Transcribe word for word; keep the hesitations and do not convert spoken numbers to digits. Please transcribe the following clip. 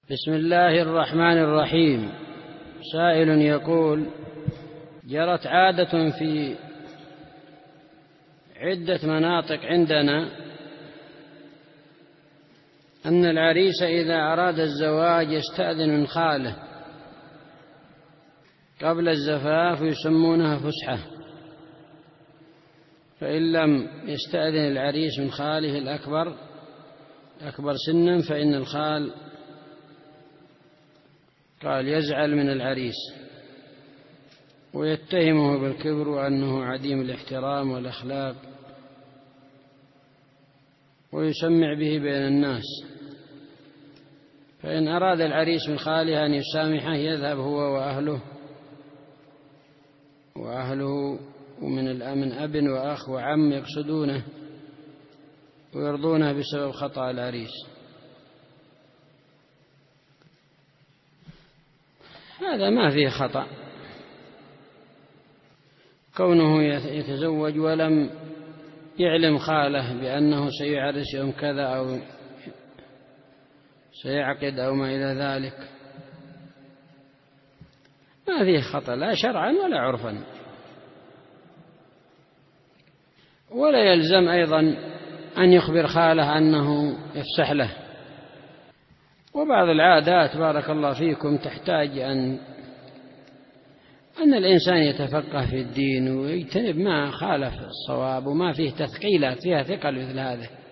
بسم الله الرحمن الرحيم. سائل يقول: جرت عادة في عدة مناطق عندنا أن العريس إذا أراد الزواج يستأذن من خاله قبل الزفاف ويسمونها فسحة، فإن لم يستأذن العريس من خاله الأكبر أكبر سنا فإن الخال قال يزعل من العريس ويتهمه بالكبر وأنه عديم الاحترام والأخلاق ويسمع به بين الناس. فإن أراد العريس من خاله أن يسامحه يذهب هو وأهله وأهله ومن الأمن أب وأخ وعم يقصدونه ويرضونه بسبب خطأ العريس. هذا ما فيه خطأ، كونه يتزوج ولم يعلم خاله بأنه سيعرس يوم كذا أو سيعقد أو ما إلى ذلك، ما فيه خطأ لا شرعا ولا عرفا. ولا يلزم أيضا أن يخبر خاله أنه يفسح له. وبعض العادات بارك الله فيكم تحتاج أن أن الإنسان يتفقه في الدين ويجتنب ما خالف الصواب وما فيه تثقيلات فيها ثقل مثل هذا.